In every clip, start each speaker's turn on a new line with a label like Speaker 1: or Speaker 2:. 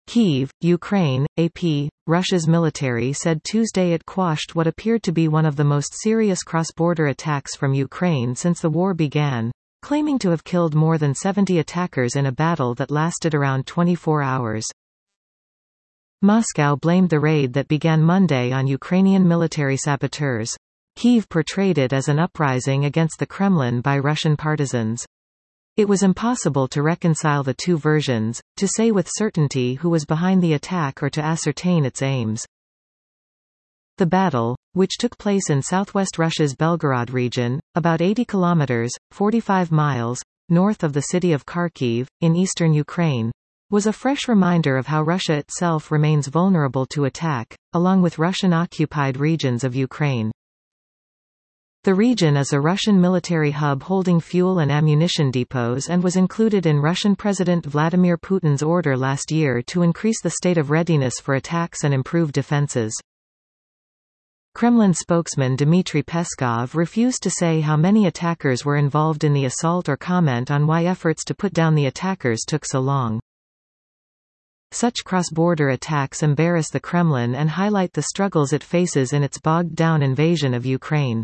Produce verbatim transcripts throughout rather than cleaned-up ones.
Speaker 1: Kyiv, Ukraine, A P. Russia's military said Tuesday it quashed what appeared to be one of the most serious cross-border attacks from Ukraine since the war began, claiming to have killed more than seventy attackers in a battle that lasted around twenty-four hours. Moscow blamed the raid that began Monday on Ukrainian military saboteurs. Kyiv portrayed it as an uprising against the Kremlin by Russian partisans. It was impossible to reconcile the two versions, to say with certainty who was behind the attack or to ascertain its aims. The battle, which took place in southwest Russia's Belgorod region, about eighty kilometers, forty-five miles, north of the city of Kharkiv, in eastern Ukraine, was a fresh reminder of how Russia itself remains vulnerable to attack, along with Russian-occupied regions of Ukraine. The region is a Russian military hub holding fuel and ammunition depots and was included in Russian President Vladimir Putin's order last year to increase the state of readiness for attacks and improve defenses. Kremlin spokesman Dmitry Peskov refused to say how many attackers were involved in the assault or comment on why efforts to put down the attackers took so long. Such cross-border attacks embarrass the Kremlin and highlight the struggles it faces in its bogged-down invasion of Ukraine.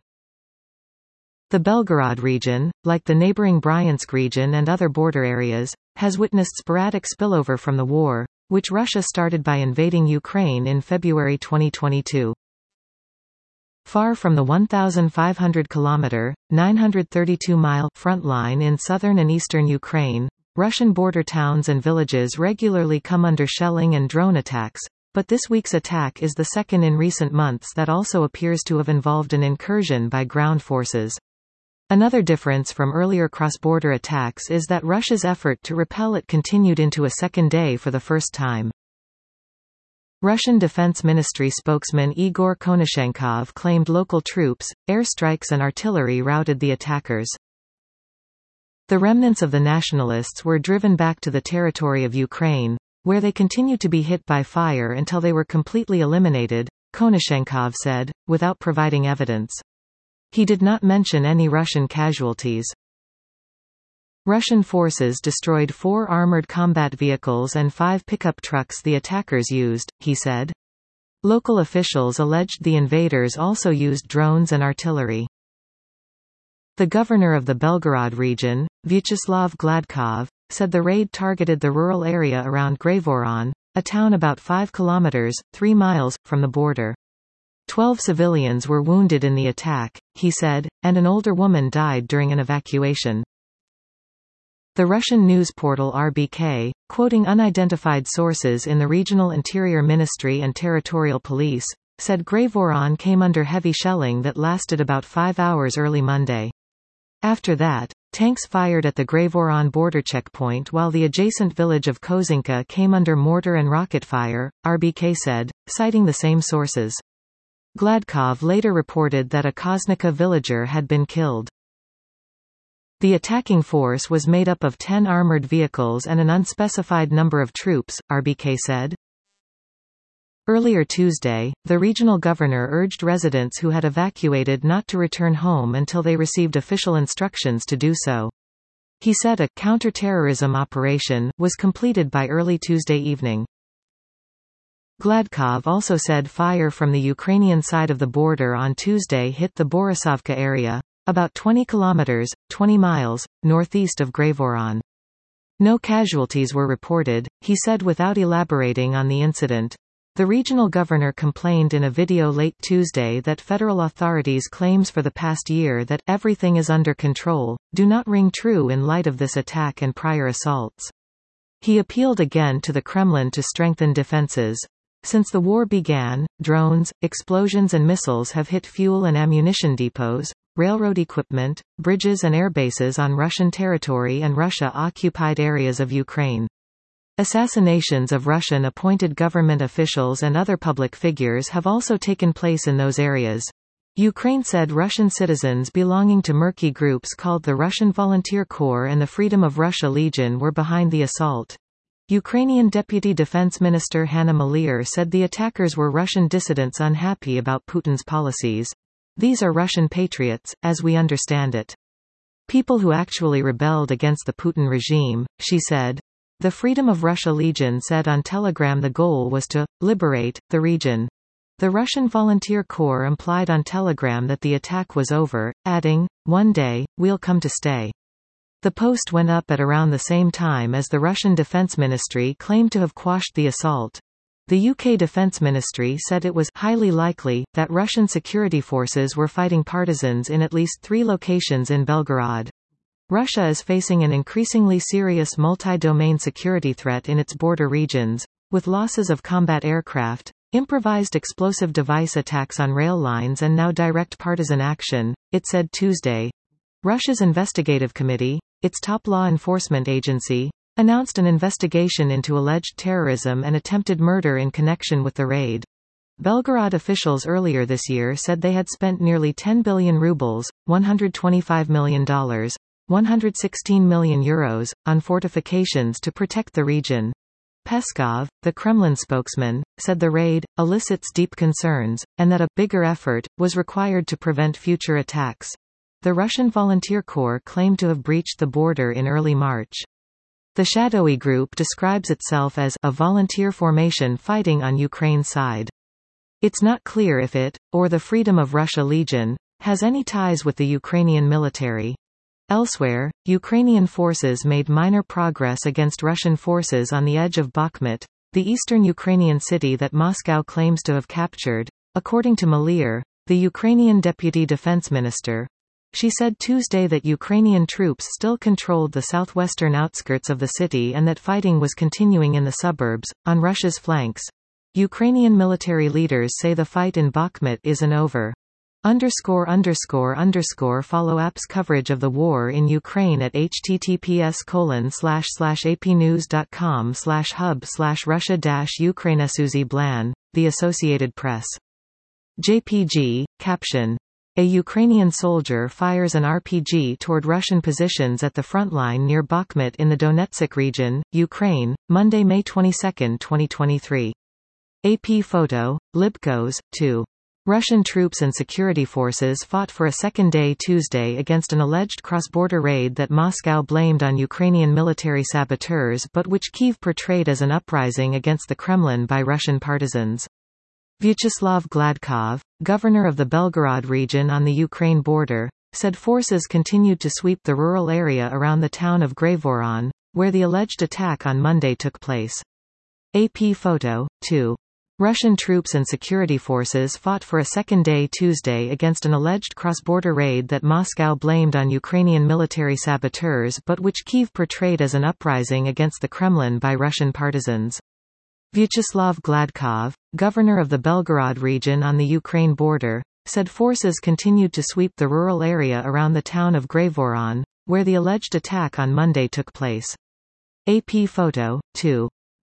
Speaker 1: The Belgorod region, like the neighboring Bryansk region and other border areas, has witnessed sporadic spillover from the war, which Russia started by invading Ukraine in February twenty twenty-two. Far from the one thousand five hundred kilometer, nine hundred thirty-two mile front line in southern and eastern Ukraine, Russian border towns and villages regularly come under shelling and drone attacks, but this week's attack is the second in recent months that also appears to have involved an incursion by ground forces. Another difference from earlier cross-border attacks is that Russia's effort to repel it continued into a second day for the first time. Russian Defense Ministry spokesman Igor Konashenkov claimed local troops, airstrikes and artillery routed the attackers. The remnants of the nationalists were driven back to the territory of Ukraine, where they continued to be hit by fire until they were completely eliminated, Konashenkov said, without providing evidence. He did not mention any Russian casualties. Russian forces destroyed four armored combat vehicles and five pickup trucks the attackers used, he said. Local officials alleged the invaders also used drones and artillery. The governor of the Belgorod region, Vyacheslav Gladkov, said the raid targeted the rural area around Grayvoron, a town about five kilometers, three miles, from the border. Twelve civilians were wounded in the attack, he said, and an older woman died during an evacuation. The Russian news portal R B K, quoting unidentified sources in the Regional Interior Ministry and Territorial Police, said Grayvoron came under heavy shelling that lasted about five hours early Monday. After that, tanks fired at the Grayvoron border checkpoint while the adjacent village of Kozinka came under mortar and rocket fire, R B K said, citing the same sources. Gladkov later reported that a Koznica villager had been killed. The attacking force was made up of ten armored vehicles and an unspecified number of troops, R B K said. Earlier Tuesday, the regional governor urged residents who had evacuated not to return home until they received official instructions to do so. He said a counter-terrorism operation was completed by early Tuesday evening. Gladkov also said fire from the Ukrainian side of the border on Tuesday hit the Borisovka area, about twenty kilometers, twenty miles, northeast of Grayvoron. No casualties were reported, he said without elaborating on the incident. The regional governor complained in a video late Tuesday that federal authorities' claims for the past year that everything is under control do not ring true in light of this attack and prior assaults. He appealed again to the Kremlin to strengthen defenses. Since the war began, drones, explosions and missiles have hit fuel and ammunition depots, railroad equipment, bridges and airbases on Russian territory and Russia-occupied areas of Ukraine. Assassinations of Russian-appointed government officials and other public figures have also taken place in those areas. Ukraine said Russian citizens belonging to murky groups called the Russian Volunteer Corps and the Freedom of Russia Legion were behind the assault. Ukrainian Deputy Defense Minister Hanna Maliar said the attackers were Russian dissidents unhappy about Putin's policies. These are Russian patriots, as we understand it. People who actually rebelled against the Putin regime, she said. The Freedom of Russia Legion said on Telegram the goal was to liberate the region. The Russian Volunteer Corps implied on Telegram that the attack was over, adding, "One day, we'll come to stay." The post went up at around the same time as the Russian Defense Ministry claimed to have quashed the assault. The U K Defense Ministry said it was highly likely that Russian security forces were fighting partisans in at least three locations in Belgorod. Russia is facing an increasingly serious multi-domain security threat in its border regions, with losses of combat aircraft, improvised explosive device attacks on rail lines and now direct partisan action, it said Tuesday. Russia's investigative committee, its top law enforcement agency, announced an investigation into alleged terrorism and attempted murder in connection with the raid. Belgorod officials earlier this year said they had spent nearly ten billion rubles, one hundred twenty-five million dollars, one hundred sixteen million euros, on fortifications to protect the region. Peskov, the Kremlin spokesman, said the raid elicits deep concerns, and that a bigger effort was required to prevent future attacks. The Russian Volunteer Corps claimed to have breached the border in early March. The shadowy group describes itself as a volunteer formation fighting on Ukraine's side. It's not clear if it, or the Freedom of Russia Legion, has any ties with the Ukrainian military. Elsewhere, Ukrainian forces made minor progress against Russian forces on the edge of Bakhmut, the eastern Ukrainian city that Moscow claims to have captured, according to Malir, the Ukrainian deputy defense minister. She said Tuesday that Ukrainian troops still controlled the southwestern outskirts of the city and that fighting was continuing in the suburbs, on Russia's flanks. Ukrainian military leaders say the fight in Bakhmut isn't over. Underscore underscore underscore follow app's coverage of the war in Ukraine at https colon slash slash apnews.com slash hub slash Russia dash Ukrainesuzy Blan, The Associated Press. J P G, caption. A Ukrainian soldier fires an R P G toward Russian positions at the front line near Bakhmut in the Donetsk region, Ukraine, Monday, May twenty-second, twenty twenty-three. A P photo, Libkos, two. Russian troops and security forces fought for a second day Tuesday against an alleged cross-border raid that Moscow blamed on Ukrainian military saboteurs but which Kyiv portrayed as an uprising against the Kremlin by Russian partisans. Vyacheslav Gladkov, governor of the Belgorod region on the Ukraine border, said forces continued to sweep the rural area around the town of Grayvoron, where the alleged attack on Monday took place. A P photo, two. Russian troops and security forces fought for a second day Tuesday against an alleged cross-border raid that Moscow blamed on Ukrainian military saboteurs but which Kyiv portrayed as an uprising against the Kremlin by Russian partisans. Vyacheslav Gladkov, governor of the Belgorod region on the Ukraine border, said forces continued to sweep the rural area around the town of Grayvoron, where the alleged attack on Monday took place. A P photo, two.